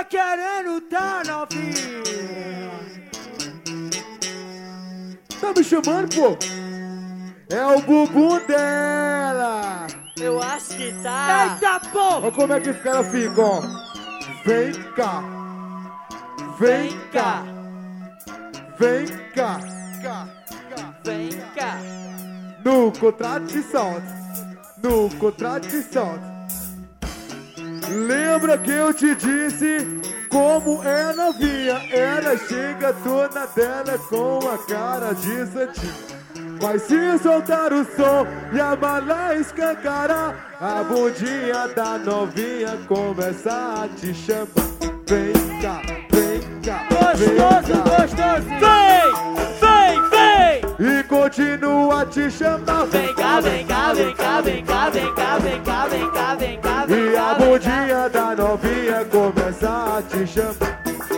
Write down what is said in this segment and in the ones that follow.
querendo tá novinha. Tá me chamando, pô? É o bumbum dela. Eu acho que tá. Eita porra! Olha como é que os caras ficam, ó. Vem cá. Vem cá. Vem cá. Vem cá. No contradição. No contradição. Lembra que eu te disse como é novinha? Ela chega toda dela com a cara de santinho. Mas se soltar o som e a bala escancarar, a bundinha da novinha começa a te chamar. Vem cá, vem cá, vem Gostoso, cá. gostoso! Vem! E continua a te chamar. Vem cá, vem cá, vem cá, vem cá, vem cá, vem cá, vem cá, vem cá, vem cá. E a bundinha da novinha começa a te chamar.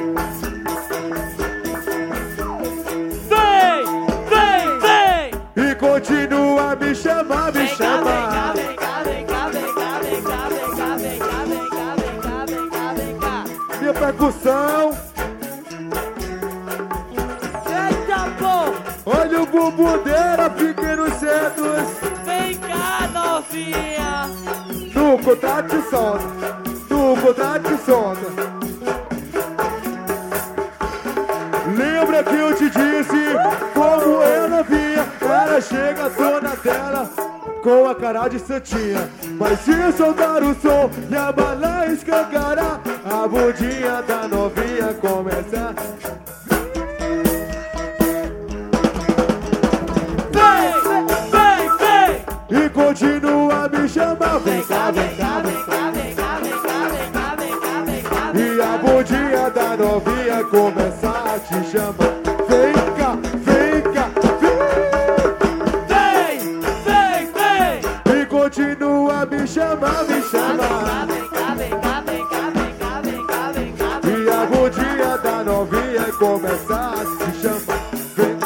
E continua a me chamar, me chamar. Vem cá, vem cá, vem cá, vem cá, vem cá, vem cá, vem cá, vem cá, vem cá, vem cá. Minha percussão. Eita porra! Olha o bumbum dela, pequenos cedos. Vem cá, novinha. No contrato de solta. No contrato de solta. Lembra que eu te disse como eu não via? Ela chega toda dela com a cara de santinha. Mas se soltar o som e a bala escancarar, a bundinha da novinha começa. E continua a me chamar. Vem cá, vem cá, vem cá. vem cá, vem cá, vem cá, vem cá, vem cá. E a bundinha da novinha começa a te chamar. Vem cá, vem cá, vem. E continua a me chamar, me chamar. Vem cá, vem cá, vem cá, vem cá, vem cá, vem cá. E a bundinha da novinha começa a te chamar. Vem.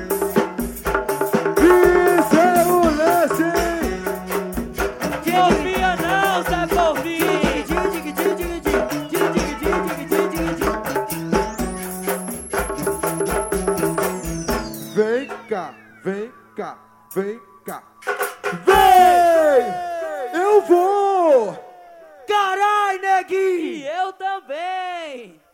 Isso é o lance. Porfia não, Zé Porfia. Vem cá, vem cá, vem cá. Vem! Eu vou! Carai, neguinho! E eu também.